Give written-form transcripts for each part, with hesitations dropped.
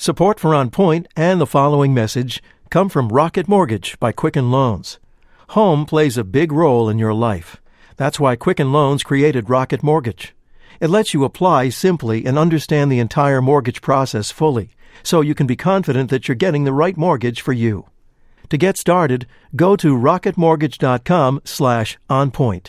Support for On Point and the following message come from Rocket Mortgage by Quicken Loans. Home plays a big role in your life. That's why Quicken Loans created Rocket Mortgage. It lets you apply simply and understand the entire mortgage process fully, so you can be confident that you're getting the right mortgage for you. To get started, go to rocketmortgage.com/onpoint.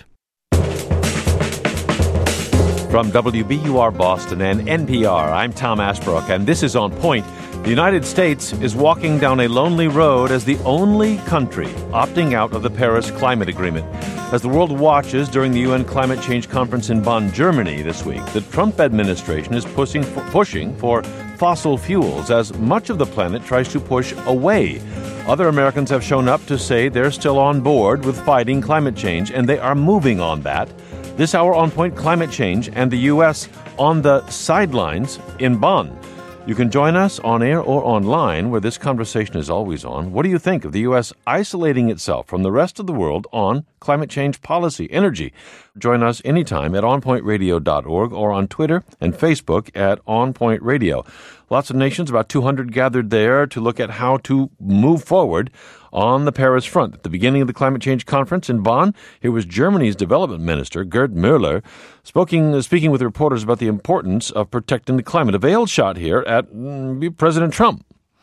From WBUR Boston and NPR, I'm Tom Ashbrook, and this is On Point. The United States is walking down a lonely road as the only country opting out of the Paris Climate Agreement. As the world watches during the UN Climate Change Conference in Bonn, Germany this week, the Trump administration is pushing for fossil fuels as much of the planet tries to push away. Other Americans have shown up to say they're still on board with fighting climate change, and they are moving on that. This hour, On Point, climate change and the U.S. on the sidelines in Bonn. You can join us on air or online, where this conversation is always on. What do you think of the U.S. isolating itself from the rest of the world on climate change policy, energy? Join us anytime at onpointradio.org or on Twitter and Facebook at onpointradio. Lots of nations, about 200 gathered there to look at how to move forward on the Paris front. At the beginning of the climate change conference in Bonn, here was Germany's development minister, Gerd Müller, speaking with reporters about the importance of protecting the climate. A veiled shot here at President Trump.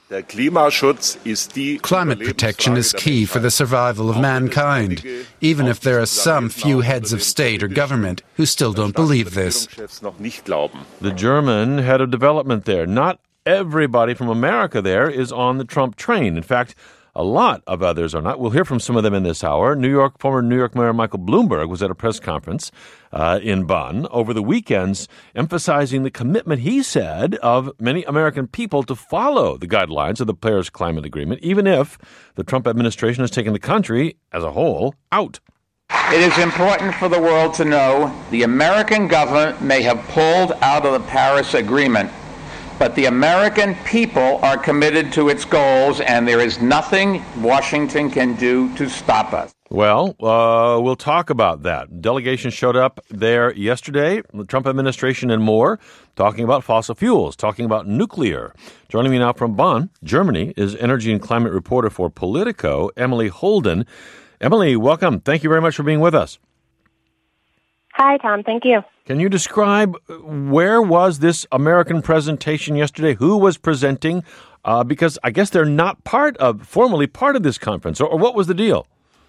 Climate protection is key for the survival of mankind, even if there are some few heads of state or government who still don't believe this. The German head of development there. Not everybody from America there is on the Trump train. In fact, a lot of others are not. We'll hear from some of them in this hour. Former New York Mayor Michael Bloomberg was at a press conference in Bonn over the weekends, emphasizing the commitment, he said, of many American people to follow the guidelines of the Paris Climate Agreement, even if the Trump administration has taken the country as a whole out. It is important for the world to know the American government may have pulled out of the Paris Agreement, but the American people are committed to its goals, and there is nothing Washington can do to stop us. Well, we'll talk about that. Delegation showed up there yesterday, the Trump administration and more, talking about fossil fuels, talking about nuclear. Joining me now from Bonn, Germany, is energy and climate reporter for Politico, Emily Holden. Emily, welcome. Thank you very much for being with us. Hi, Tom. Thank you. Can you describe where was this American presentation yesterday? Who was presenting? Because I guess they're not formally part of this conference. Or what was the deal?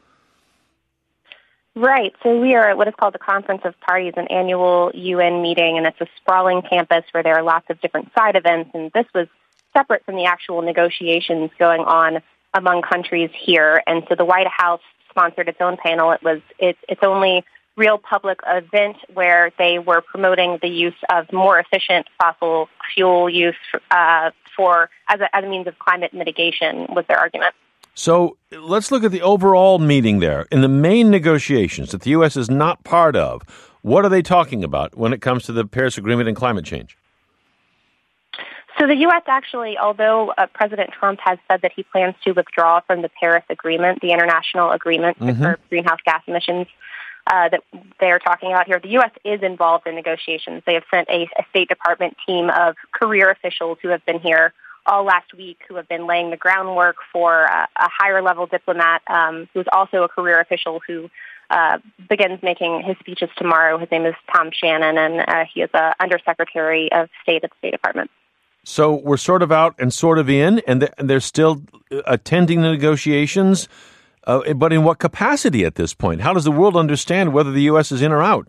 Right. So we are at what is called the Conference of Parties, an annual UN meeting, and it's a sprawling campus where there are lots of different side events. And this was separate from the actual negotiations going on among countries here. And so the White House sponsored its own panel. It was its only real public event where they were promoting the use of more efficient fossil fuel use as a means of climate mitigation, was their argument. So let's look at the overall meeting there. In the main negotiations that the U.S. is not part of, what are they talking about when it comes to the Paris Agreement and climate change? So the U.S. actually, although President Trump has said that he plans to withdraw from the Paris Agreement, the international agreement to curb greenhouse gas emissions, that they're talking about here, the U.S. is involved in negotiations. They have sent a State Department team of career officials who have been here all last week, who have been laying the groundwork for a higher-level diplomat who's also a career official who begins making his speeches tomorrow. His name is Tom Shannon, and he is the Undersecretary of State at the State Department. So we're sort of out and sort of in, and they're still attending the negotiations. But in what capacity at this point? How does the world understand whether the U.S. is in or out?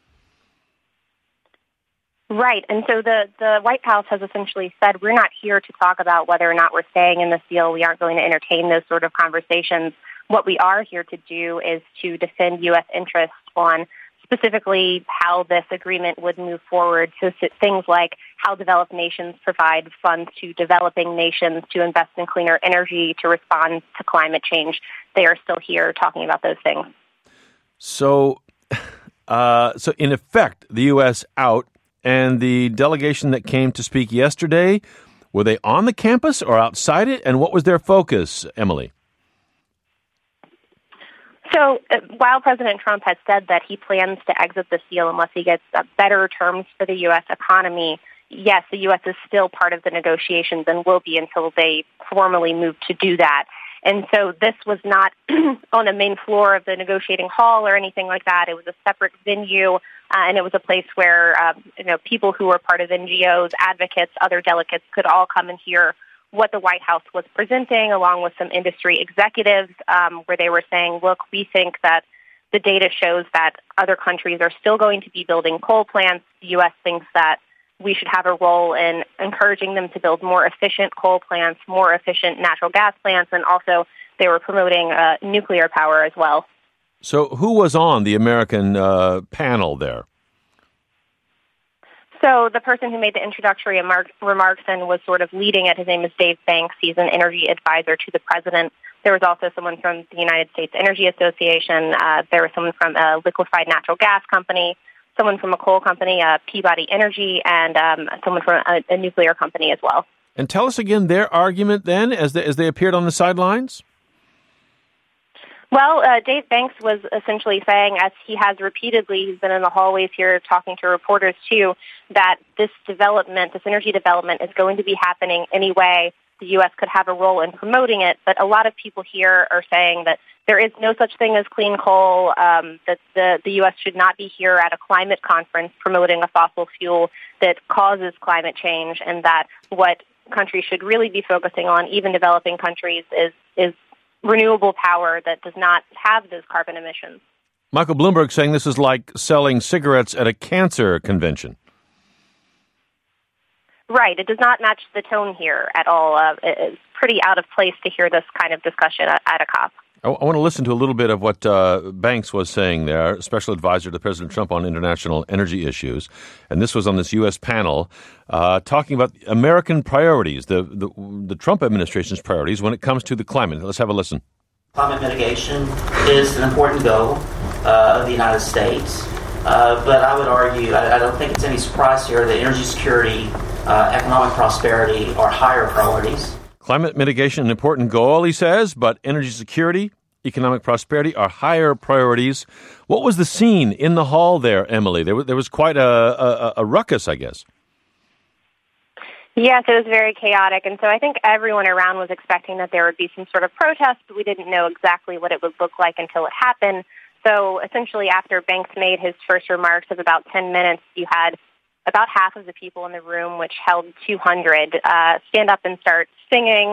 Right. And so the White House has essentially said, we're not here to talk about whether or not we're staying in this deal. We aren't going to entertain those sort of conversations. What we are here to do is to defend U.S. interests on specifically how this agreement would move forward. So things like how developed nations provide funds to developing nations to invest in cleaner energy to respond to climate change. They are still here talking about those things. So in effect, the U.S. out, and the delegation that came to speak yesterday, were they on the campus or outside it? And what was their focus, Emily? So while President Trump has said that he plans to exit this deal unless he gets better terms for the U.S. economy, yes, the U.S. is still part of the negotiations and will be until they formally move to do that. And so this was not on the main floor of the negotiating hall or anything like that. It was a separate venue, and it was a place where people who were part of NGOs, advocates, other delegates could all come and hear what the White House was presenting, along with some industry executives, where they were saying, look, we think that the data shows that other countries are still going to be building coal plants. The U.S. thinks that we should have a role in encouraging them to build more efficient coal plants, more efficient natural gas plants, and also they were promoting nuclear power as well. So who was on the American panel there? So the person who made the introductory remarks and was sort of leading it, his name is Dave Banks. He's an energy advisor to the president. There was also someone from the United States Energy Association. There was someone from a liquefied natural gas company, someone from a coal company, Peabody Energy, and someone from a nuclear company as well. And tell us again their argument then as they appeared on the sidelines. Well, Dave Banks was essentially saying, as he has repeatedly, he's been in the hallways here talking to reporters too, that this development, this energy development is going to be happening anyway. The U.S. could have a role in promoting it, but a lot of people here are saying that there is no such thing as clean coal, that the U.S. should not be here at a climate conference promoting a fossil fuel that causes climate change, and that what countries should really be focusing on, even developing countries, is renewable power that does not have those carbon emissions. Michael Bloomberg saying this is like selling cigarettes at a cancer convention. Right. It does not match the tone here at all. It's pretty out of place to hear this kind of discussion at a COP. I want to listen to a little bit of what Banks was saying there, special advisor to President Trump on international energy issues. And this was on this U.S. panel talking about American priorities, the Trump administration's priorities when it comes to the climate. Let's have a listen. Climate mitigation is an important goal of the United States. But I would argue, I don't think it's any surprise here that energy security, economic prosperity are higher priorities. Climate mitigation, an important goal, he says, but energy security, economic prosperity are higher priorities. What was the scene in the hall there, Emily? There was quite a ruckus, I guess. Yes, it was very chaotic. And so I think everyone around was expecting that there would be some sort of protest, but we didn't know exactly what it would look like until it happened. So essentially, after Banks made his first remarks of about 10 minutes, you had about half of the people in the room, which held 200, stand up and start singing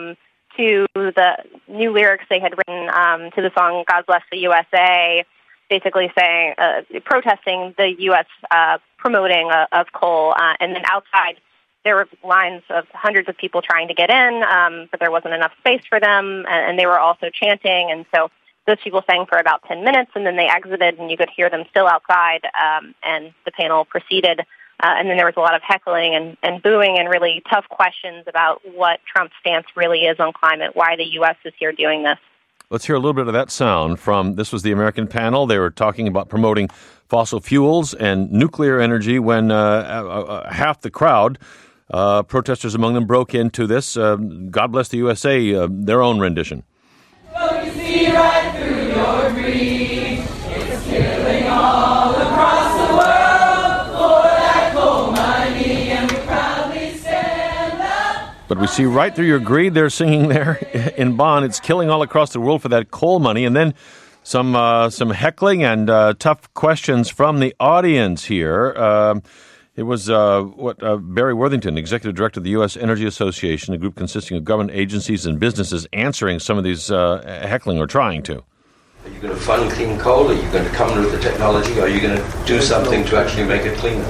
to the new lyrics they had written to the song God Bless the USA, basically saying, protesting the U.S. Promoting of coal. And then outside, there were lines of hundreds of people trying to get in, but there wasn't enough space for them, and they were also chanting. And so those people sang for about 10 minutes, and then they exited, and you could hear them still outside, and the panel proceeded. And then there was a lot of heckling and booing and really tough questions about what Trump's stance really is on climate, why the U.S. is here doing this. Let's hear a little bit of that sound from, this was the American panel. They were talking about promoting fossil fuels and nuclear energy when half the crowd, protesters among them, broke into this, God Bless the USA, their own rendition. Well, you see right through your greed. It's killing all across the world for that coal money, and we proudly stand up. But we see right through your greed, they're singing there in Bonn. It's killing all across the world for that coal money. And then some heckling and tough questions from the audience here. It was Barry Worthington, Executive Director of the U.S. Energy Association, a group consisting of government agencies and businesses, answering some of these heckling or trying to. Are you going to fund clean coal? Are you going to come with the technology? Are you going to do something to actually make it cleaner?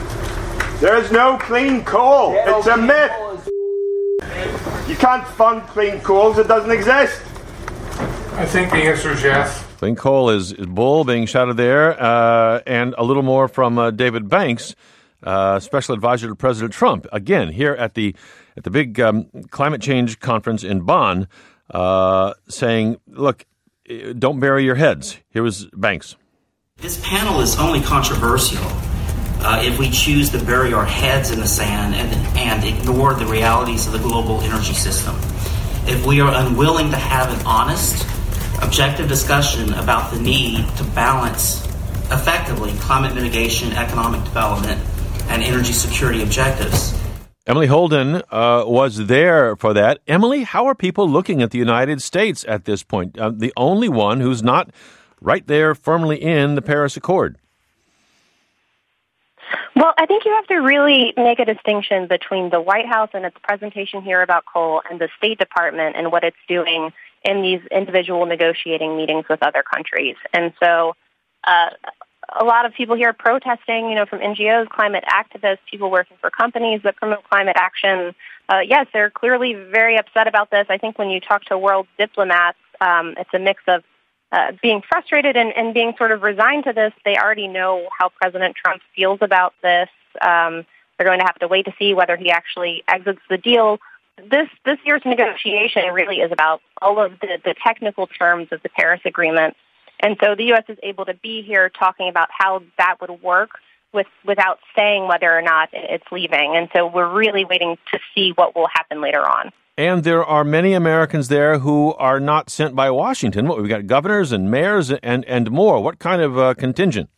There's no clean coal. It's a myth. You can't fund clean coal. It doesn't exist. I think the answer is yes. Clean coal is bull being shouted there, and a little more from David Banks, special advisor to President Trump, again here at the big climate change conference in Bonn, saying, "Look, don't bury your heads." Here was Banks. This panel is only controversial if we choose to bury our heads in the sand and ignore the realities of the global energy system. If we are unwilling to have an honest, objective discussion about the need to balance effectively climate mitigation, economic development, and energy security objectives. Emily Holden was there for that. Emily, how are people looking at the United States at this point? The only one who's not right there firmly in the Paris Accord. Well, I think you have to really make a distinction between the White House and its presentation here about coal and the State Department and what it's doing in these individual negotiating meetings with other countries. And so a lot of people here protesting, from NGOs, climate activists, people working for companies that promote climate action. Yes, they're clearly very upset about this. I think when you talk to world diplomats, it's a mix of being frustrated and being sort of resigned to this. They already know how President Trump feels about this. They're going to have to wait to see whether he actually exits the deal. This year's negotiation really is about all of the technical terms of the Paris Agreement. And so the U.S. is able to be here talking about how that would work without saying whether or not it's leaving. And so we're really waiting to see what will happen later on. And there are many Americans there who are not sent by Washington. We've got governors and mayors and more. What kind of contingent?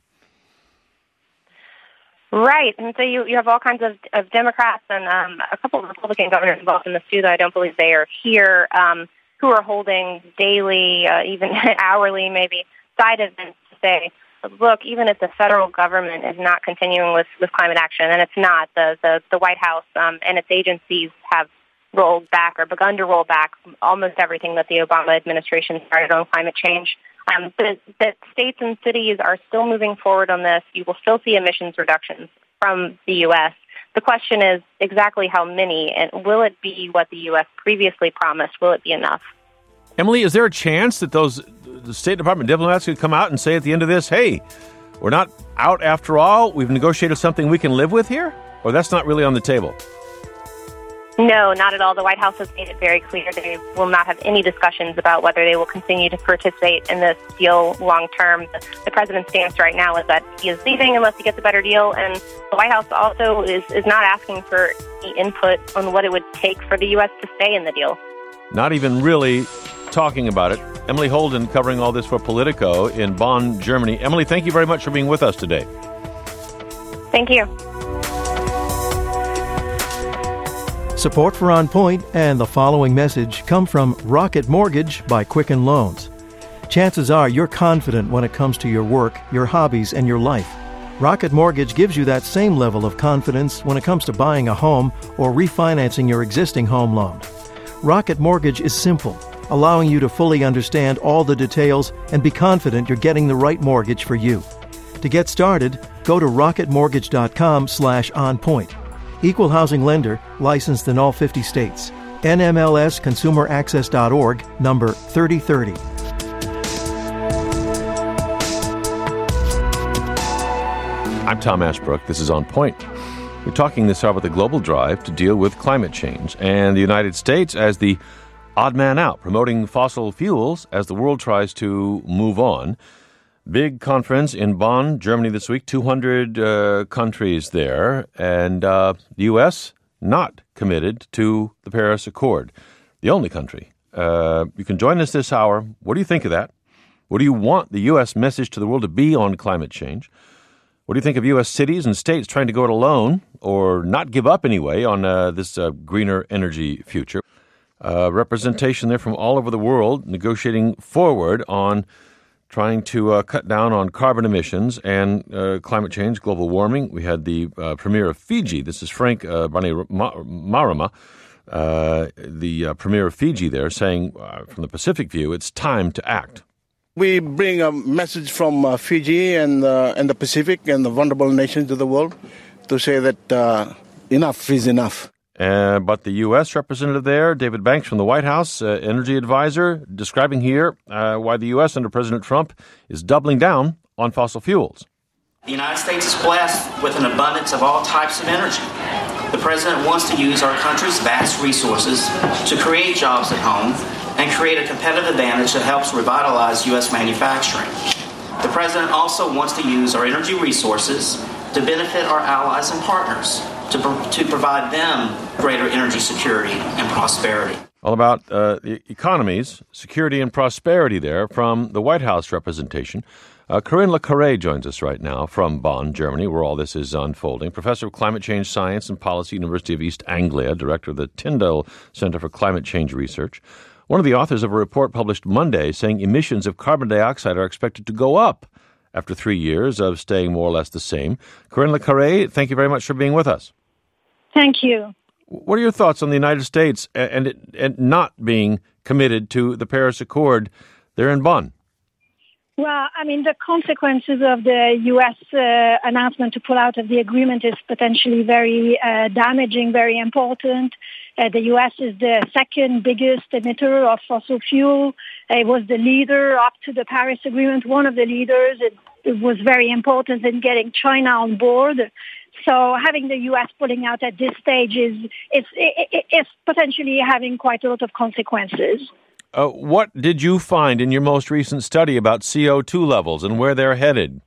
Right. And so you have all kinds of Democrats and a couple of Republican governors involved in this too, though I don't believe they are here, who are holding daily, even hourly maybe, side events to say, look, even if the federal government is not continuing with climate action, and it's not, the White House and its agencies have rolled back or begun to roll back almost everything that the Obama administration started on climate change. But that states and cities are still moving forward on this. You will still see emissions reductions from the U.S. The question is exactly how many, and will it be what the U.S. previously promised? Will it be enough? Emily, is there a chance that the State Department diplomats could come out and say at the end of this, hey, we're not out after all, we've negotiated something we can live with here? Or that's not really on the table? No, not at all. The White House has made it very clear they will not have any discussions about whether they will continue to participate in this deal long term. The president's stance right now is that he is leaving unless he gets a better deal, and the White House also is not asking for any input on what it would take for the U.S. to stay in the deal. Not even really talking about it. Emily Holden covering all this for Politico in Bonn, Germany. Emily, thank you very much for being with us today. Thank you. Support for On Point and the following message come from Rocket Mortgage by Quicken Loans. Chances are you're confident when it comes to your work, your hobbies, and your life. Rocket Mortgage gives you that same level of confidence when it comes to buying a home or refinancing your existing home loan. Rocket Mortgage is simple, allowing you to fully understand all the details and be confident you're getting the right mortgage for you. To get started, go to rocketmortgage.com/onpoint. Equal housing lender, licensed in all 50 states. NMLS ConsumerAccess.org, number 3030. I'm Tom Ashbrook. This is On Point. We're talking this hour about the global drive to deal with climate change and the United States as the odd man out, promoting fossil fuels as the world tries to move on. Big conference in Bonn, Germany this week, 200 countries there, and the U.S. not committed to the Paris Accord, the only country. You can join us this hour. What do you think of that? What do you want the U.S. message to the world to be on climate change? What do you think of U.S. cities and states trying to go it alone or not give up anyway on this greener energy future? Representation there from all over the world negotiating forward on trying to cut down on carbon emissions and climate change, global warming. We had the premier of Fiji. This is Frank Bainimarama, the premier of Fiji there, saying from the Pacific view, it's time to act. We bring a message from Fiji and the Pacific and the vulnerable nations to the world to say that enough is enough. But the U.S. representative there, David Banks from the White House, energy advisor, describing here why the U.S. under President Trump is doubling down on fossil fuels. The United States is blessed with an abundance of all types of energy. The president wants to use our country's vast resources to create jobs at home and create a competitive advantage that helps revitalize U.S. manufacturing. The president also wants to use our energy resources to benefit our allies and partners, to provide them greater energy security and prosperity. All about the economies, security and prosperity there from the White House representation. Corinne Le Carre joins us right now from Bonn, Germany, where all this is unfolding. Professor of Climate Change Science and Policy, University of East Anglia, Director of the Tyndall Center for Climate Change Research. One of the authors of a report published Monday saying emissions of carbon dioxide are expected to go up after 3 years of staying more or less the same. Corinne Le Carre, thank you very much for being with us. Thank you. What are your thoughts on the United States and not being committed to the Paris Accord there in Bonn? Well, I mean, the consequences of the U.S. Announcement to pull out of the agreement is potentially very damaging, very important. The U.S. is the second biggest emitter of fossil fuel. It was the leader up to the Paris Agreement, one of the leaders. It was very important in getting China on board. So having the U.S. pulling out at this stage is potentially having quite a lot of consequences. What did you find in your most recent study about CO2 levels and where they're headed?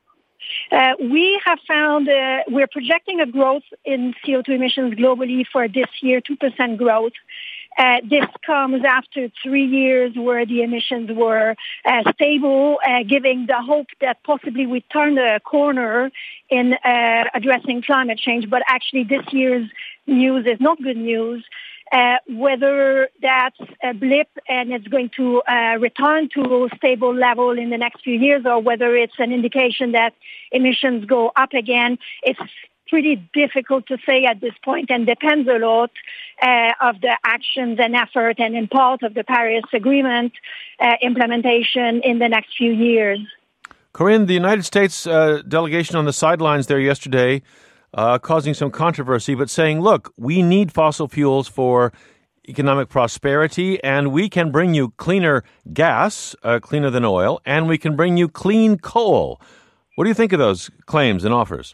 We have found we're projecting a growth in CO2 emissions globally for this year, 2% growth. This comes after 3 years where the emissions were stable, giving the hope that possibly we turned a corner in addressing climate change. But actually this year's news is not good news. Whether that's a blip and it's going to return to a stable level in the next few years, or whether it's an indication that emissions go up again, it's pretty difficult to say at this point, and depends a lot of the actions and effort and in part of the Paris Agreement implementation in the next few years. Corinne, the United States delegation on the sidelines there yesterday causing some controversy, but saying, look, we need fossil fuels for economic prosperity, and we can bring you cleaner gas, cleaner than oil, and we can bring you clean coal. What do you think of those claims and offers?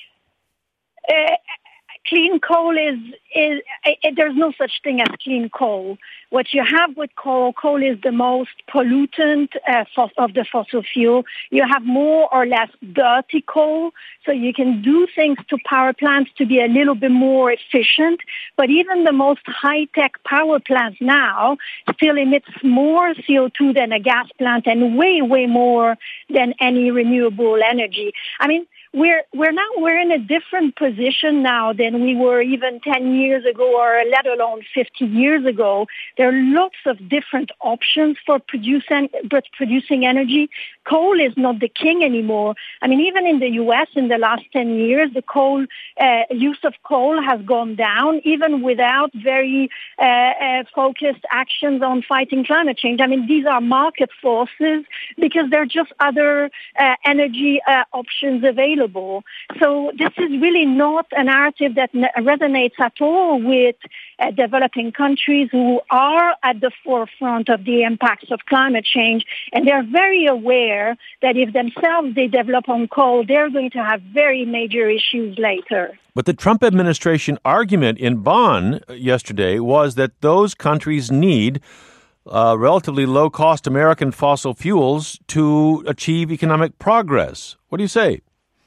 Clean coal there's no such thing as clean coal. What you have with coal is the most pollutant of the fossil fuel. You have more or less dirty coal, so you can do things to power plants to be a little bit more efficient. But even the most high-tech power plants now still emits more CO2 than a gas plant, and way, way more than any renewable energy. I mean, we're in a different position now than we were even 10 years ago, or let alone 50 years ago. There are lots of different options for producing energy. Coal is not the king anymore. I mean, even in the U.S. in the last 10 years, the use of coal has gone down, even without very focused actions on fighting climate change. I mean, these are market forces because there are just other energy options available. So this is really not a narrative that resonates at all with developing countries who are at the forefront of the impacts of climate change. And they're very aware that if themselves they develop on coal, they're going to have very major issues later. But the Trump administration argument in Bonn yesterday was that those countries need relatively low-cost American fossil fuels to achieve economic progress. What do you say?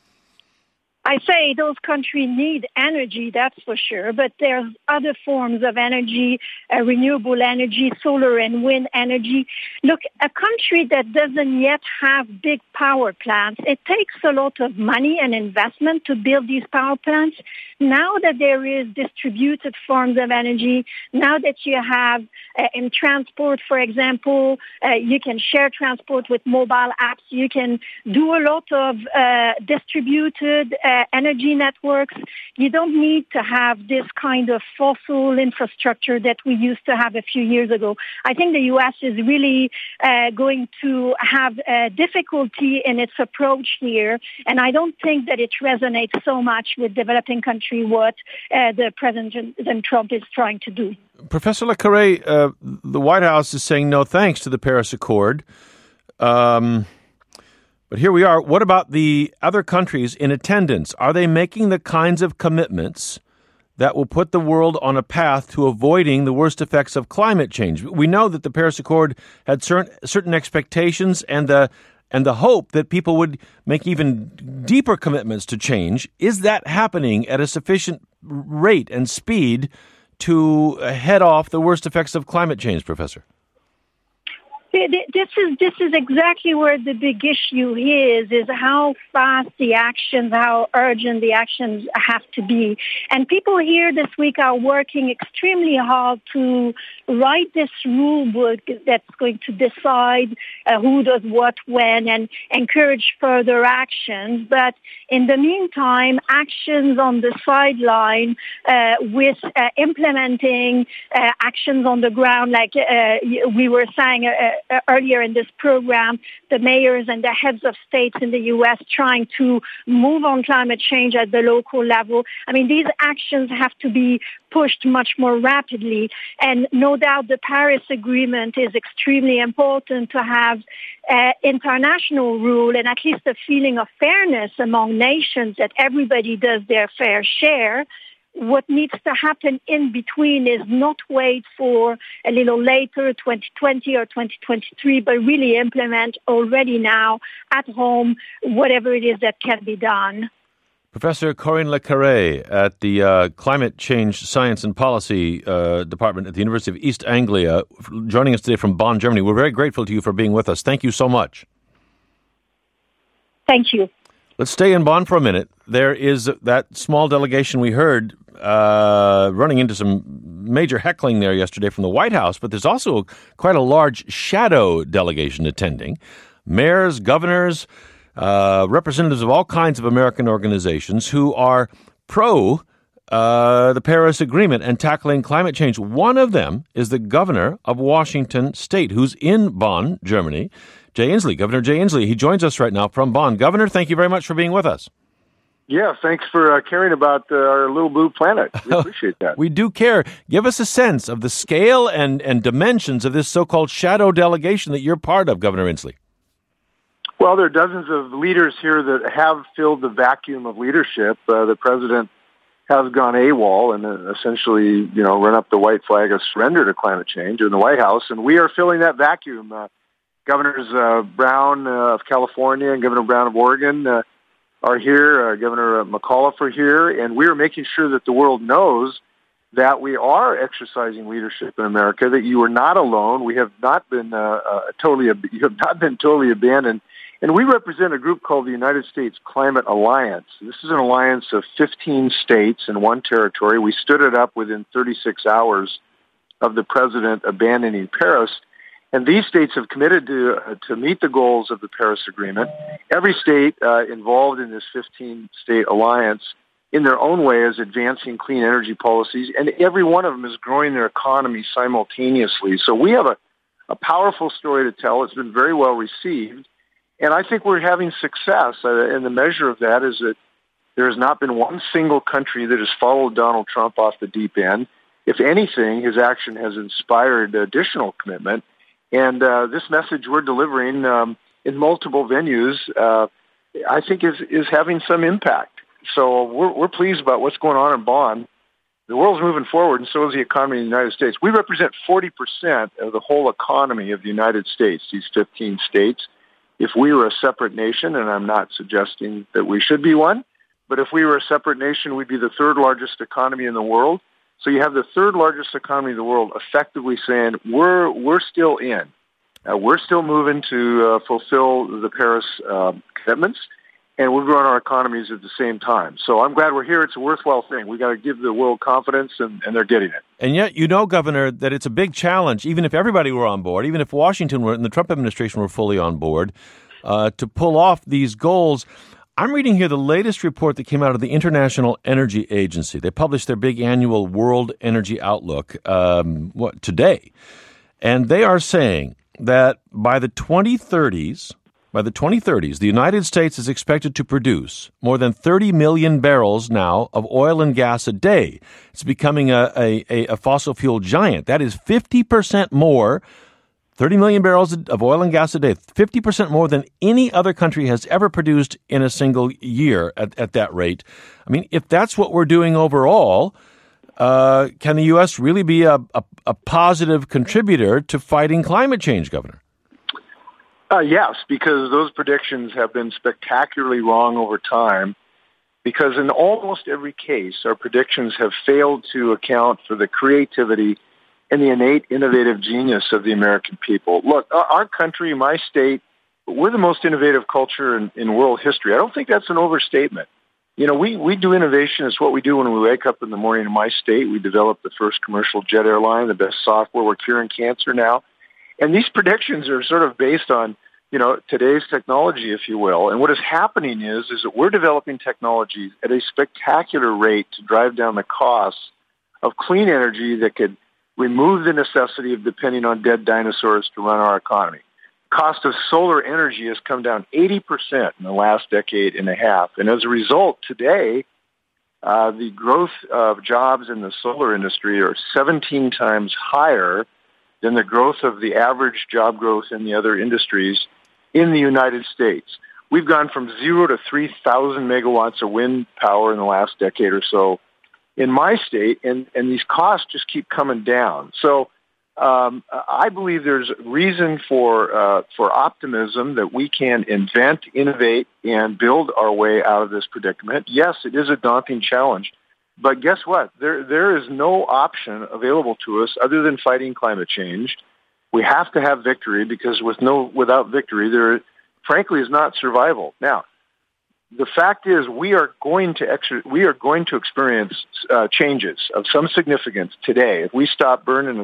I say those countries need energy, that's for sure, but there's other forms of energy, renewable energy, solar and wind energy. Look, a country that doesn't yet have big power plants, it takes a lot of money and investment to build these power plants. Now that there is distributed forms of energy, now that you have in transport, for example, you can share transport with mobile apps, you can do a lot of distributed energy networks. You don't need to have this kind of fossil infrastructure that we used to have a few years ago. I think the U.S. is really going to have difficulty in its approach here, and I don't think that it resonates so much with developing countries what the President Trump is trying to do. Professor Le Carre, the White House is saying no thanks to the Paris Accord. But here we are. What about the other countries in attendance? Are they making the kinds of commitments that will put the world on a path to avoiding the worst effects of climate change? We know that the Paris Accord had certain expectations and the hope that people would make even deeper commitments to change. Is that happening at a sufficient rate and speed to head off the worst effects of climate change, Professor? This is exactly where the big issue is how fast the actions, how urgent the actions have to be. And people here this week are working extremely hard to write this rule book that's going to decide who does what when and encourage further actions. But in the meantime, actions on the sideline with implementing actions on the ground, like we were saying earlier in this program, the mayors and the heads of states in the U.S. trying to move on climate change at the local level. I mean, these actions have to be pushed much more rapidly. And no doubt the Paris Agreement is extremely important to have international rule and at least a feeling of fairness among nations that everybody does their fair share. What needs to happen in between is not wait for a little later, 2020 or 2023, but really implement already now at home whatever it is that can be done. Professor Corinne Le Carré at the Climate Change Science and Policy Department at the University of East Anglia, joining us today from Bonn, Germany. We're very grateful to you for being with us. Thank you so much. Thank you. Let's stay in Bonn for a minute. There is that small delegation we heard running into some major heckling there yesterday from the White House, but there's also quite a large shadow delegation attending. Mayors, governors, representatives of all kinds of American organizations who are pro the Paris Agreement and tackling climate change. One of them is the governor of Washington State, who's in Bonn, Germany, Jay Inslee. Governor Jay Inslee, he joins us right now from Bonn. Governor, thank you very much for being with us. Yeah, thanks for caring about our little blue planet. We appreciate that. We do care. Give us a sense of the scale and dimensions of this so-called shadow delegation that you're part of, Governor Inslee. Well, there are dozens of leaders here that have filled the vacuum of leadership. The president has gone AWOL and essentially, run up the white flag of surrender to climate change in the White House, and we are filling that vacuum. Governors Brown of California and Governor Brown of Oregon are here. Governor McAuliffe are here, and we are making sure that the world knows that we are exercising leadership in America. That you are not alone. We have not been totally abandoned. And we represent a group called the United States Climate Alliance. This is an alliance of 15 states and one territory. We stood it up within 36 hours of the president abandoning Paris. And these states have committed to meet the goals of the Paris Agreement. Every state involved in this 15-state alliance in their own way is advancing clean energy policies, and every one of them is growing their economy simultaneously. So we have a powerful story to tell. It's been very well received. And I think we're having success, and the measure of that is that there has not been one single country that has followed Donald Trump off the deep end. If anything, his action has inspired additional commitment. And this message we're delivering in multiple venues, I think, is having some impact. So we're pleased about what's going on in Bonn. The world's moving forward, and so is the economy in the United States. We represent 40% of the whole economy of the United States, these 15 states. If we were a separate nation, and I'm not suggesting that we should be one, but if we were a separate nation, we'd be the third largest economy in the world. So you have the third largest economy in the world effectively saying, we're still in. We're still moving to fulfill the Paris commitments, and we're growing our economies at the same time. So I'm glad we're here. It's a worthwhile thing. We got to give the world confidence, and they're getting it. And yet, Governor, that it's a big challenge, even if everybody were on board, even if Washington and the Trump administration were fully on board, to pull off these goals. I'm reading here the latest report that came out of the International Energy Agency. They published their big annual World Energy Outlook today. And they are saying that by the 2030s, the United States is expected to produce more than 30 million barrels now of oil and gas a day. It's becoming a fossil fuel giant. That is 50% more, 30 million barrels of oil and gas a day, 50% more than any other country has ever produced in a single year at that rate. I mean, if that's what we're doing overall, can the U.S. really be a positive contributor to fighting climate change, Governor? Yes, because those predictions have been spectacularly wrong over time, because in almost every case, our predictions have failed to account for the creativity and the innate innovative genius of the American people. Look, our country, my state, we're the most innovative culture in world history. I don't think that's an overstatement. You know, we do innovation. It's what we do when we wake up in the morning in my state. We developed the first commercial jet airline, the best software. We're curing cancer now. And these predictions are sort of based on, you know, today's technology, if you will. And what is happening is that we're developing technologies at a spectacular rate to drive down the costs of clean energy that could remove the necessity of depending on dead dinosaurs to run our economy. Cost of solar energy has come down 80% in the last decade and a half. And as a result, today, the growth of jobs in the solar industry are 17 times higher than the growth of the average job growth in the other industries in the United States. We've gone from 0 to 3,000 megawatts of wind power in the last decade or so in my state, and these costs just keep coming down. So I believe there's reason for optimism that we can invent, innovate, and build our way out of this predicament. Yes, it is a daunting challenge, but guess what? There is no option available to us other than fighting climate change. We have to have victory, because without victory, there frankly is not survival. Now, the fact is, we are going to experience changes of some significance today. If we stop burning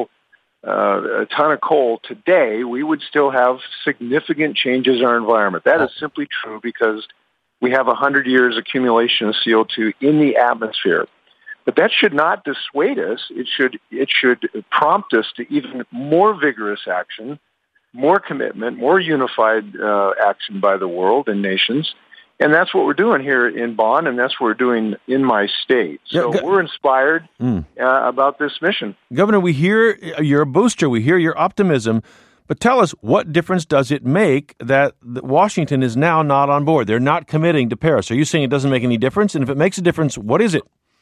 a ton of coal today, we would still have significant changes in our environment. That is simply true because we have 100 years accumulation of CO2 in the atmosphere. But that should not dissuade us. It should prompt us to even more vigorous action, more commitment, more unified action by the world and nations. And that's what we're doing here in Bonn, and that's what we're doing in my state. So we're inspired about this mission. Governor, we hear you're a booster. We hear your optimism. But tell us, what difference does it make that Washington is now not on board? They're not committing to Paris. Are you saying it doesn't make any difference? And if it makes a difference, what is it?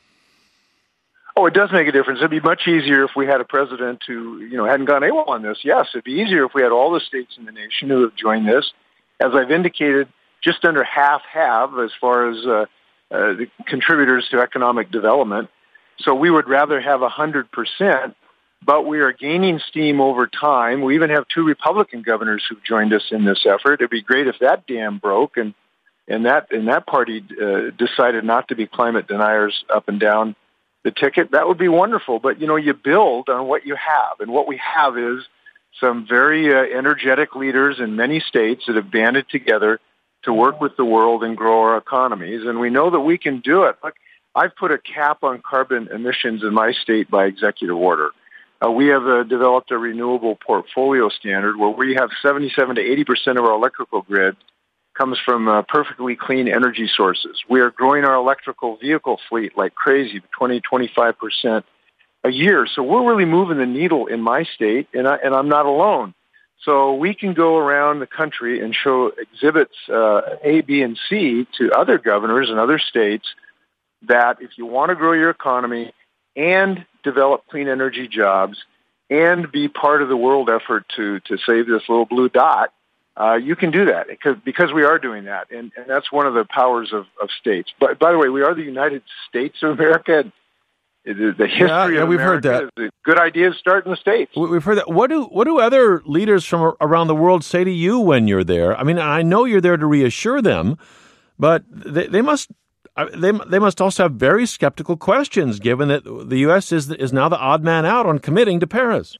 Oh, it does make a difference. It'd be much easier if we had a president who, hadn't gone AWOL on this. Yes, it'd be easier if we had all the states in the nation who have joined this. As I've indicated, just under half have as far as the contributors to economic development. So we would rather have 100%, but we are gaining steam over time. We even have 2 Republican governors who've joined us in this effort. It'd be great if that dam broke and that party decided not to be climate deniers up and down the ticket. That would be wonderful. But, you build on what you have. And what we have is some very energetic leaders in many states that have banded together to work with the world and grow our economies. And we know that we can do it. Look, I've put a cap on carbon emissions in my state by executive order. We have developed a renewable portfolio standard where we have 77 to 80% of our electrical grid comes from perfectly clean energy sources. We are growing our electrical vehicle fleet like crazy, 20-25% a year. So we're really moving the needle in my state, and I'm not alone. So we can go around the country and show exhibits A, B, and C to other governors and other states that if you want to grow your economy and develop clean energy jobs and be part of the world effort to save this little blue dot, you can do that because we are doing that. And that's one of the powers of states. But by the way, we are the United States of America. The history of we've America heard that. is good ideas start in the States. We've heard that. What do other leaders from around the world say to you when you're there? I mean, I know you're there to reassure them, but they must also have very skeptical questions, given that the U.S. is now the odd man out on committing to Paris.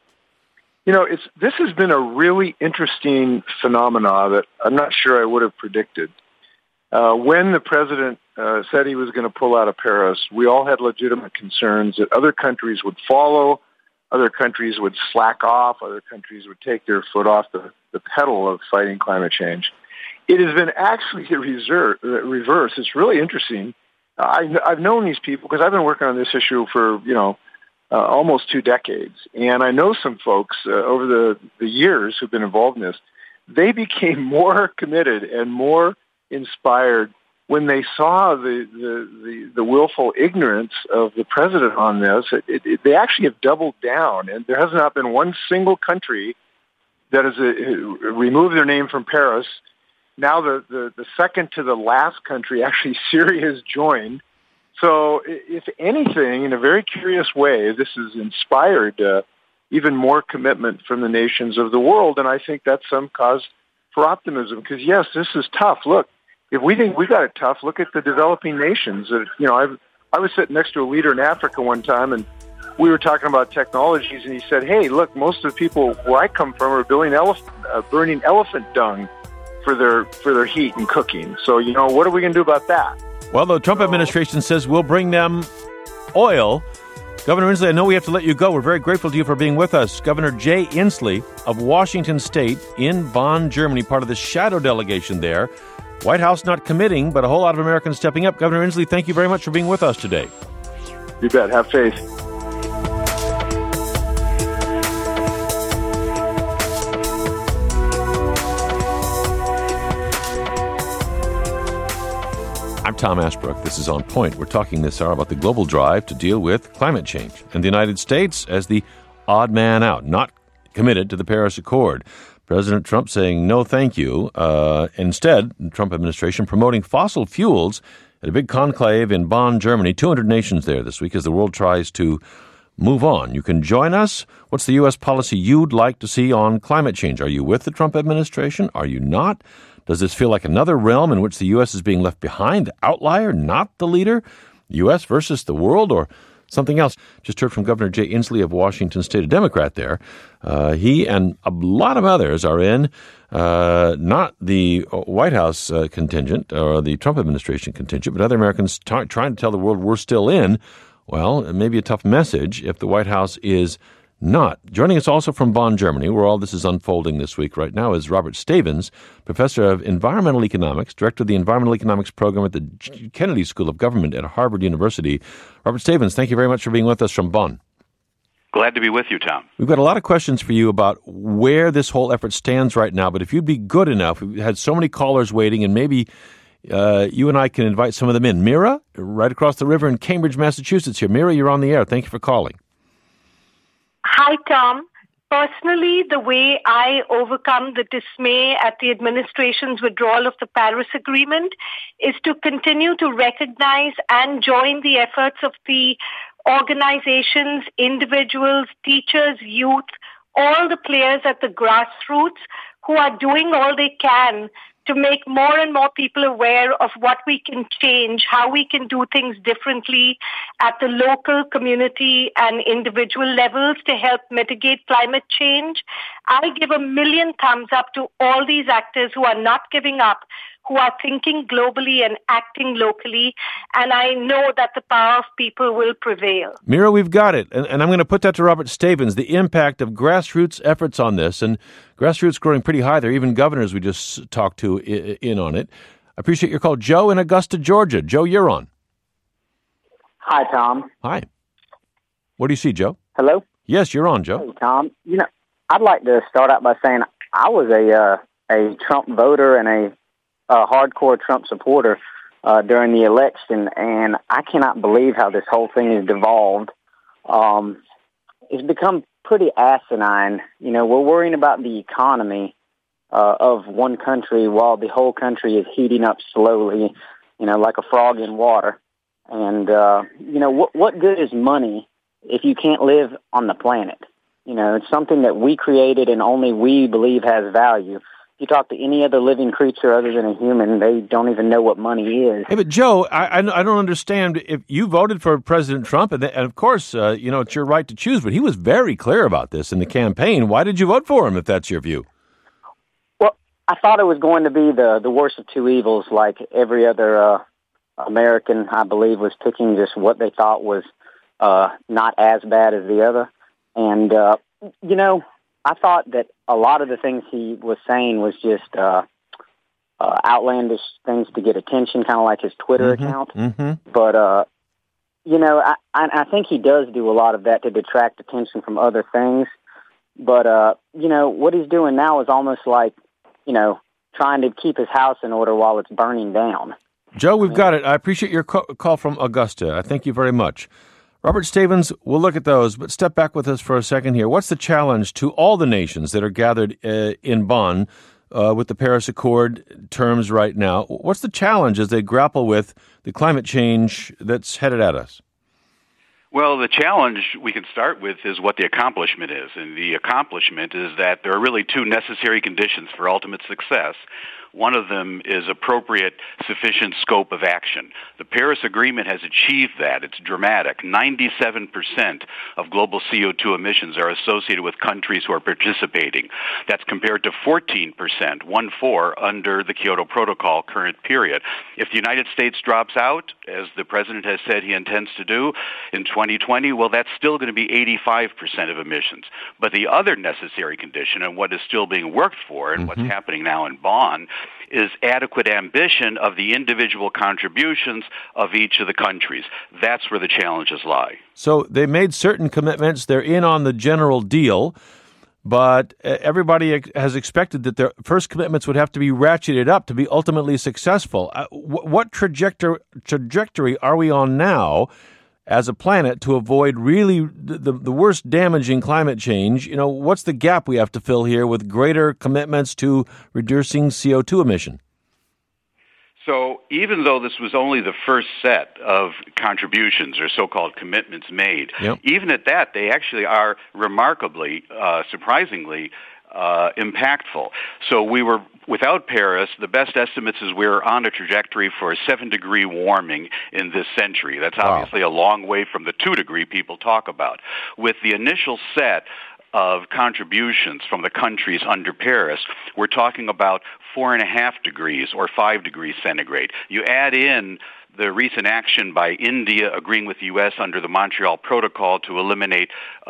This has been a really interesting phenomena that I'm not sure I would have predicted. When the president said he was going to pull out of Paris, we all had legitimate concerns that other countries would follow, other countries would slack off, other countries would take their foot off the pedal of fighting climate change. It has been actually the reverse. It's really interesting. I've known these people because I've been working on this issue for, almost 2 decades. And I know some folks over the years who've been involved in this. They became more committed and more inspired when they saw the willful ignorance of the president on this. They actually have doubled down, and there has not been one single country that has removed their name from Paris. Now the second to the last country, actually Syria, has joined. So if anything, in a very curious way, this has inspired even more commitment from the nations of the world, and I think that's some cause for optimism. Because yes, this is tough. Look, if we think we got it tough, look at the developing nations. I was sitting next to a leader in Africa one time, and we were talking about technologies, and he said, "Hey, look, most of the people where I come from are burning elephant dung for their heat and cooking. So, what are we going to do about that?" Well, the Trump administration says we'll bring them oil. Governor Inslee, I know we have to let you go. We're very grateful to you for being with us. Governor Jay Inslee of Washington State in Bonn, Germany, part of the shadow delegation there. White House not committing, but a whole lot of Americans stepping up. Governor Inslee, thank you very much for being with us today. You bet. Have faith. I'm Tom Ashbrook. This is On Point. We're talking this hour about the global drive to deal with climate change and the United States as the odd man out, not committed to the Paris Accord. President Trump saying no thank you. Instead, the Trump administration promoting fossil fuels at a big conclave in Bonn, Germany. 200 nations there this week as the world tries to move on. You can join us. What's the U.S. policy you'd like to see on climate change? Are you with the Trump administration? Are you not? Does this feel like another realm in which the U.S. is being left behind, the outlier, not the leader? U.S. versus the world, or something else? Just heard from Governor Jay Inslee of Washington State, a Democrat there. He and a lot of others are in not the White House contingent or the Trump administration contingent, but other Americans trying to tell the world we're still in. Well, it may be a tough message if the White House is not. Joining us also from Bonn, Germany, where all this is unfolding this week right now, is Robert Stavins, professor of environmental economics, director of the environmental economics program at the Kennedy School of Government at Harvard University. Robert Stavins, thank you very much for being with us from Bonn. Glad to be with you, Tom. We've got a lot of questions for you about where this whole effort stands right now, but if you'd be good enough, we've had so many callers waiting, and maybe you and I can invite some of them in. Mira, right across the river in Cambridge, Massachusetts here. Mira, you're on the air. Thank you for calling. Hi, Tom. Personally, the way I overcome the dismay at the administration's withdrawal of the Paris Agreement is to continue to recognize and join the efforts of the organizations, individuals, teachers, youth, all the players at the grassroots who are doing all they can to make more and more people aware of what we can change, how we can do things differently at the local, community, and individual levels to help mitigate climate change. I give 1,000,000 thumbs up to all these actors who are not giving up, who are thinking globally and acting locally, and I know that the power of people will prevail. Mira, we've got it, and I'm going to put that to Robert Stavins, the impact of grassroots efforts on this, and grassroots growing pretty high there. Even governors we just talked to in on it. I appreciate your call. Joe in Augusta, Georgia. Joe, you're on. Hi, Tom. Hi. What do you see, Joe? Hello? Yes, you're on, Joe. Hey, Tom. I'd like to start out by saying I was a Trump voter and a hardcore Trump supporter during the election, and I cannot believe how this whole thing has devolved. It's become pretty asinine. We're worrying about the economy of one country while the whole country is heating up slowly, like a frog in water. And, what good is money if you can't live on the planet? It's something that we created and only we believe has value. If you talk to any other living creature other than a human, they don't even know what money is. Hey, but Joe, I don't understand. If you voted for President Trump, and of course, it's your right to choose, but he was very clear about this in the campaign. Why did you vote for him if that's your view? Well, I thought it was going to be the worst of two evils, like every other American, I believe, was picking just what they thought was not as bad as the other. And, I thought that a lot of the things he was saying was just outlandish things to get attention, kind of like his Twitter account. Mm-hmm. But, I think he does do a lot of that to detract attention from other things. But, what he's doing now is almost like, trying to keep his house in order while it's burning down. Joe, we've got it. I appreciate your call from Augusta. I thank you very much. Robert Stavins, we'll look at those, but step back with us for a second here. What's the challenge to all the nations that are gathered in Bonn with the Paris Accord terms right now. What's the challenge as they grapple with the climate change that's headed at us? Well, the challenge we can start with is what the accomplishment is. And the accomplishment is that there are really two necessary conditions for ultimate success. One of them is appropriate, sufficient scope of action. The Paris Agreement has achieved that. It's dramatic. 97% of global CO2 emissions are associated with countries who are participating. That's compared to 14%, 1/4, under the Kyoto Protocol current period. If the United States drops out, as the President has said he intends to do in 2020, well, that's still going to be 85% of emissions. But the other necessary condition, and what is still being worked for, and what's happening now in Bonn, is adequate ambition of the individual contributions of each of the countries. That's where the challenges lie. So they made certain commitments. They're in on the general deal, but everybody has expected that their first commitments would have to be ratcheted up to be ultimately successful. What trajectory are we on now as a planet to avoid really the worst damaging climate change? You know, what's the gap we have to fill here with greater commitments to reducing CO2 emission? So even though this was only the first set of contributions or so-called commitments made, even at that, they actually are remarkably, surprisingly, impactful. So we were, without Paris, the best estimates is we're on a trajectory for a 7-degree warming in this century. That's obviously a long way from the 2-degree people talk about. With the initial set of contributions from the countries under Paris, we're talking about 4.5 degrees or 5 degrees centigrade. You add in the recent action by India agreeing with the U.S. under the Montreal Protocol to eliminate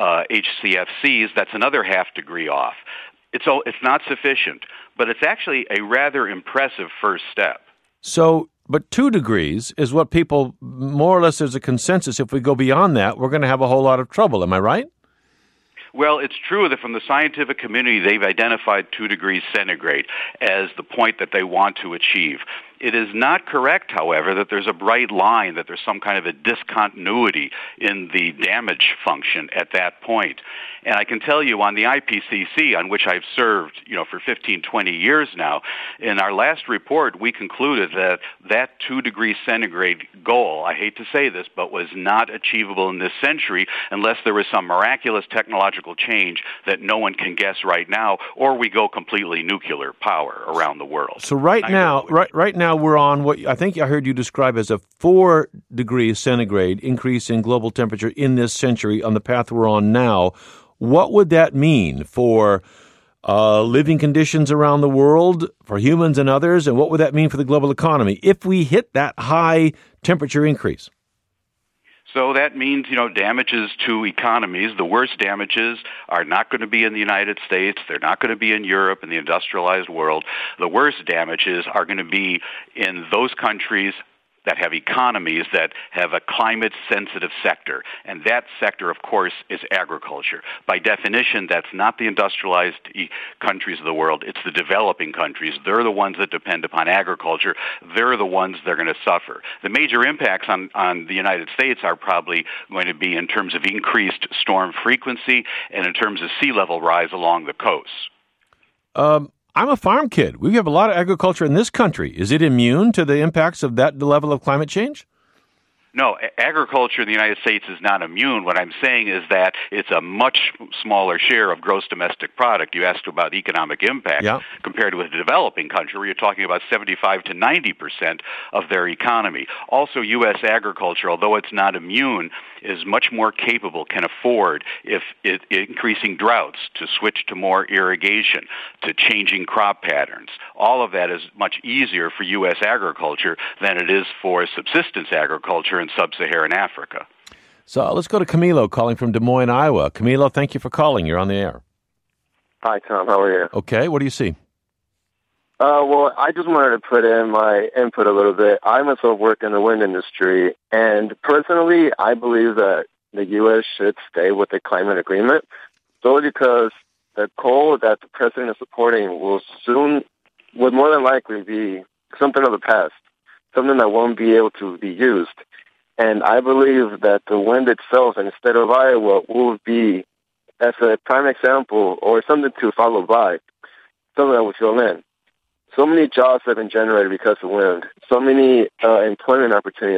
HCFCs, that's another 0.5 degree off. It's not sufficient, but it's actually a rather impressive first step. So, but 2 degrees is what people, more or less there's a consensus. If we go beyond that, we're going to have a whole lot of trouble. Am I right? Well, it's true that from the scientific community, they've identified 2 degrees centigrade as the point that they want to achieve. It is not correct, however, that there's a bright line, that there's some kind of a discontinuity in the damage function at that point. And I can tell you on the IPCC, on which I've served, for 15, 20 years now, in our last report, we concluded that that 2 degrees centigrade goal, I hate to say this, but was not achievable in this century unless there was some miraculous technological change that no one can guess right now, or we go completely nuclear power around the world. So right now we're on what I think I heard you describe as a 4 degrees centigrade increase in global temperature in this century on the path we're on now. What would that mean for living conditions around the world, for humans and others, and what would that mean for the global economy if we hit that high temperature increase? So that means, damages to economies. The worst damages are not going to be in the United States. They're not going to be in Europe and the industrialized world. The worst damages are going to be in those countries that have economies that have a climate-sensitive sector. And that sector, of course, is agriculture. By definition, that's not the industrialized countries of the world. It's the developing countries. They're the ones that depend upon agriculture. They're the ones that are going to suffer. The major impacts on the United States are probably going to be in terms of increased storm frequency and in terms of sea level rise along the coasts. I'm a farm kid. We have a lot of agriculture in this country. Is it immune to the impacts of that level of climate change? No, agriculture in the United States is not immune. What I'm saying is that it's a much smaller share of gross domestic product. You asked about economic impact compared with a developing country where you're talking about 75 to 90% of their economy. Also, U.S. agriculture, although it's not immune, is much more capable, can afford, if increasing droughts, to switch to more irrigation, to changing crop patterns. All of that is much easier for U.S. agriculture than it is for subsistence agriculture in sub-Saharan Africa. So let's go to Camilo calling from Des Moines, Iowa. Camilo, thank you for calling. You're on the air. Hi, Tom. How are you? Okay. What do you see? Well, I just wanted to put in my input a little bit. I myself work in the wind industry, and personally, I believe that the U.S. should stay with the climate agreement, solely because the coal that the president is supporting would more than likely be something of the past, something that won't be able to be used. And I believe that the wind itself in the state of Iowa will be, as a prime example or something to follow by, something that will fill in. So many jobs have been generated because of wind. So many employment opportunities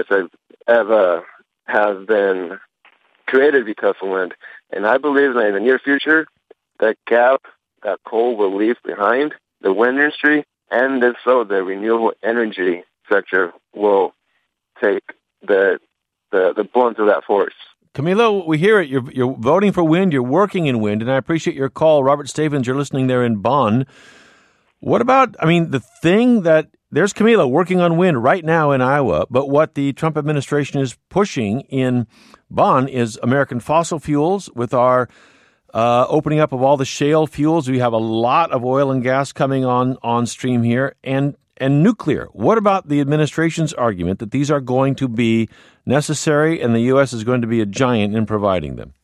have been created because of wind. And I believe that in the near future, that gap that coal will leave behind, the wind industry, and so the renewable energy sector will take the blunt of that force. Camilo, we hear it. You're voting for wind. You're working in wind, and I appreciate your call. Robert Stavens, you're listening there in Bonn. What about, the thing that there's Camilo working on wind right now in Iowa, but what the Trump administration is pushing in Bonn is American fossil fuels with our opening up of all the shale fuels. We have a lot of oil and gas coming on stream here, and nuclear. What about the administration's argument that these are going to be necessary and the U.S. is going to be a giant in providing them?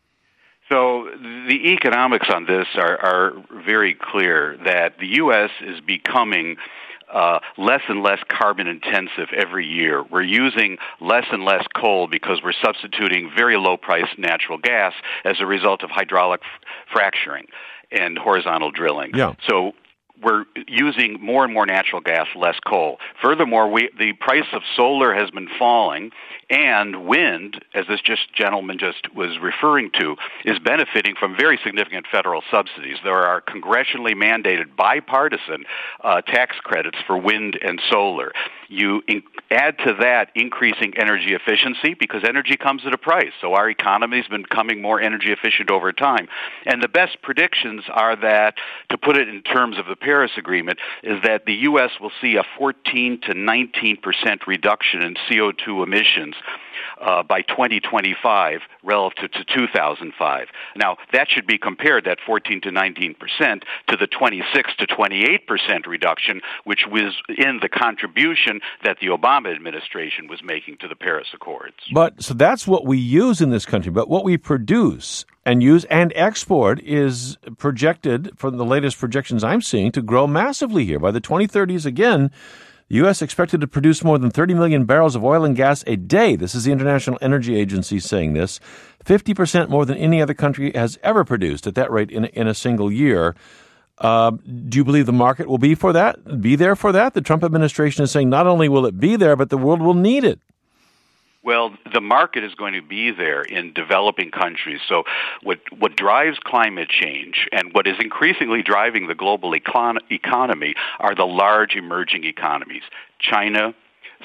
So the economics on this are very clear, that the U.S. is becoming less and less carbon intensive every year. We're using less and less coal because we're substituting very low priced natural gas as a result of hydraulic fracturing and horizontal drilling. Yeah. So we're using more and more natural gas, less coal. Furthermore, the price of solar has been falling, and wind, as this gentleman just was referring to, is benefiting from very significant federal subsidies. There are congressionally mandated bipartisan tax credits for wind and solar. You add to that increasing energy efficiency, because energy comes at a price. So our economy has been becoming more energy efficient over time. And the best predictions are that, to put it in terms of the Paris Agreement, is that the U.S. will see a 14 to 19% reduction in CO2 emissions by 2025 relative to 2005. Now, that should be compared, that 14 to 19%, to the 26 to 28% reduction, which was in the contribution that the Obama administration was making to the Paris Accords. But so that's what we use in this country. But what we produce and use and export is projected, from the latest projections I'm seeing, to grow massively here. By the 2030s, again, the U.S. expected to produce more than 30 million barrels of oil and gas a day. This is the International Energy Agency saying this. 50% more than any other country has ever produced at that rate in a single year. Do you believe the market will be there for that? The Trump administration is saying not only will it be there, but the world will need it. Well, the market is going to be there in developing countries. So what drives climate change and what is increasingly driving the global economy are the large emerging economies: China,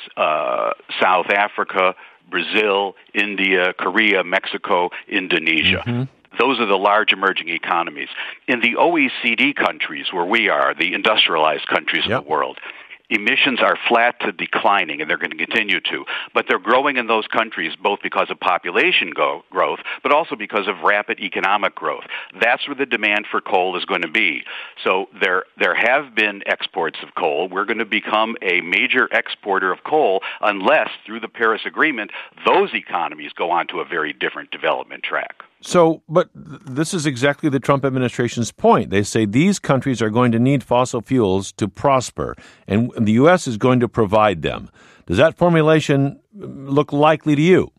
South Africa, Brazil, India, Korea, Mexico, Indonesia. Mm-hmm. Those are the large emerging economies. In the OECD countries, where we are, the industrialized countries of the world, emissions are flat to declining, and they're going to continue to. But they're growing in those countries both because of population growth, but also because of rapid economic growth. That's where the demand for coal is going to be. So there have been exports of coal. We're going to become a major exporter of coal unless, through the Paris Agreement, those economies go onto a very different development track. So, but this is exactly the Trump administration's point. They say these countries are going to need fossil fuels to prosper, and the U.S. is going to provide them. Does that formulation look likely to you?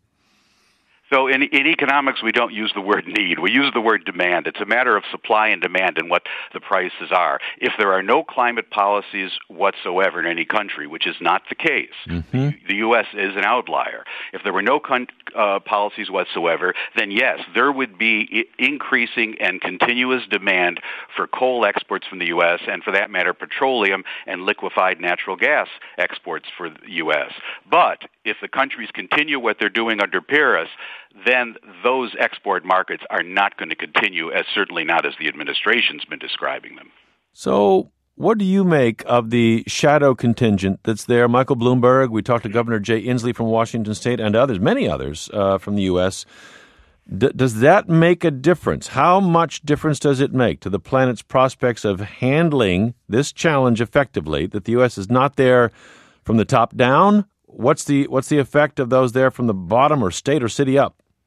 So in economics, we don't use the word need. We use the word demand. It's a matter of supply and demand and what the prices are. If there are no climate policies whatsoever in any country, which is not the case, the U.S. is an outlier. If there were no policies whatsoever, then yes, there would be increasing and continuous demand for coal exports from the U.S. and, for that matter, petroleum and liquefied natural gas exports for the U.S. But if the countries continue what they're doing under Paris, then those export markets are not going to continue, as certainly not as the administration's been describing them. So what do you make of the shadow contingent that's there? Michael Bloomberg, we talked to Governor Jay Inslee from Washington State and others, many others from the U.S. Does that make a difference? How much difference does it make to the planet's prospects of handling this challenge effectively, that the U.S. is not there from the top down? What's the effect of those there from the bottom or state or city up?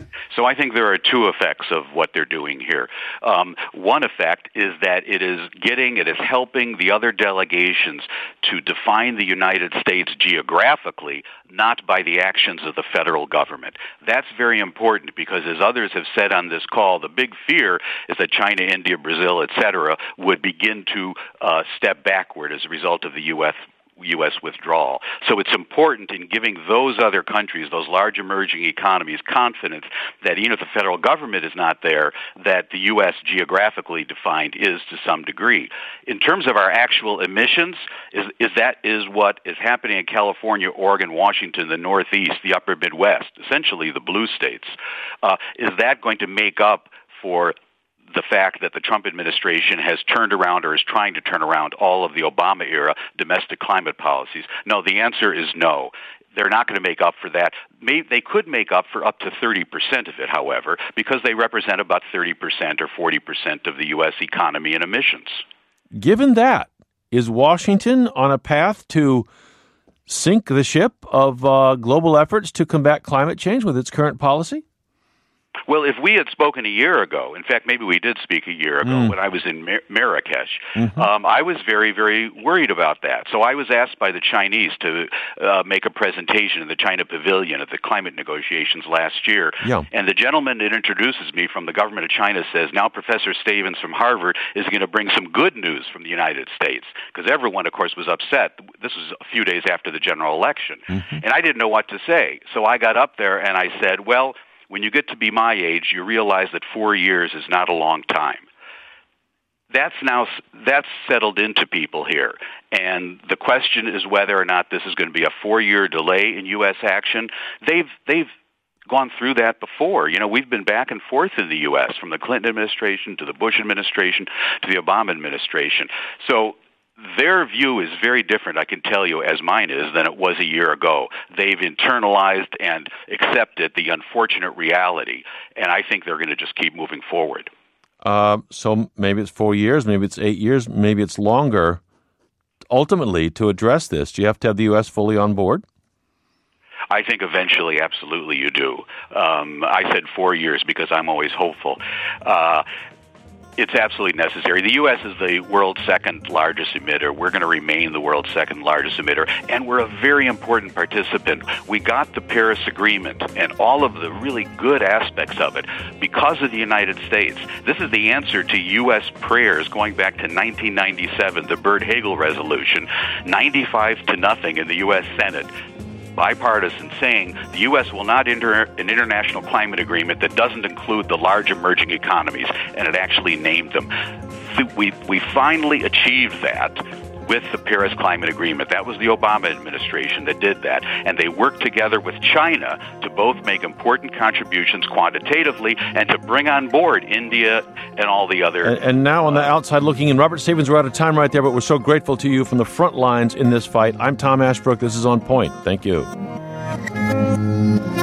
So I think there are two effects of what they're doing here. One effect is that it is helping the other delegations to define the United States geographically, not by the actions of the federal government. That's very important because, as others have said on this call, the big fear is that China, India, Brazil, etc., would begin to step backward as a result of the U.S. withdrawal. So it's important in giving those other countries, those large emerging economies, confidence that even if the federal government is not there, that the U.S. geographically defined is to some degree. In terms of our actual emissions, that is what is happening in California, Oregon, Washington, the Northeast, the upper Midwest, essentially the blue states. Is that going to make up for the fact that the Trump administration has turned around or is trying to turn around all of the Obama-era domestic climate policies? No, the answer is no. They're not going to make up for that. They could make up for up to 30% of it, however, because they represent about 30% or 40% of the U.S. economy and emissions. Given that, is Washington on a path to sink the ship of global efforts to combat climate change with its current policy? Well, if we had spoken a year ago, in fact, maybe we did speak a year ago when I was in Marrakesh, I was very, very worried about that. So I was asked by the Chinese to make a presentation in the China Pavilion at the climate negotiations last year. Yeah. And the gentleman that introduces me from the government of China says, now Professor Stavens from Harvard is going to bring some good news from the United States. Because everyone, of course, was upset. This was a few days after the general election. And I didn't know what to say. So I got up there and I said, well, when you get to be my age, you realize that 4 years is not a long time. That's settled into people here. And the question is whether or not this is going to be a 4-year delay in U.S. action. They've gone through that before. You know, we've been back and forth in the U.S. from the Clinton administration to the Bush administration to the Obama administration. So their view is very different, I can tell you, as mine is, than it was a year ago. They've internalized and accepted the unfortunate reality, and I think they're going to just keep moving forward. So maybe it's 4 years, maybe it's 8 years, maybe it's longer. Ultimately, to address this, do you have to have the U.S. fully on board? I think eventually, absolutely, you do. I said 4 years because I'm always hopeful. It's absolutely necessary. The U.S. is the world's second largest emitter. We're going to remain the world's second largest emitter, and we're a very important participant. We got the Paris Agreement and all of the really good aspects of it because of the United States. This is the answer to U.S. prayers going back to 1997, the Byrd-Hagel resolution, 95-0 in the U.S. Senate. Bipartisan, saying the U.S. will not enter an international climate agreement that doesn't include the large emerging economies, and it actually named them. We finally achieved that with the Paris Climate Agreement. That was the Obama administration that did that, and they worked together with China to both make important contributions quantitatively and to bring on board India and all the other... And now on the outside looking in, Robert Stavens, we're out of time right there, but we're so grateful to you from the front lines in this fight. I'm Tom Ashbrook. This is On Point. Thank you.